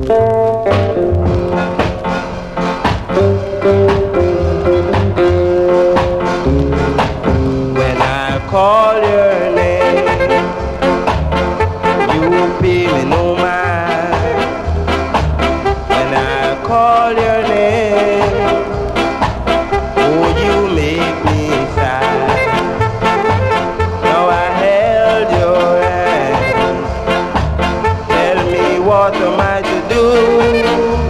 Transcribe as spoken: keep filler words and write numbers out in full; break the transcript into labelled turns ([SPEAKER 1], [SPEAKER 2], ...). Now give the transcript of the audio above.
[SPEAKER 1] When I call your name, you pay me no mind. When I call your name, oh, you make me sigh. Now I held your hand. Tell me what am I to do?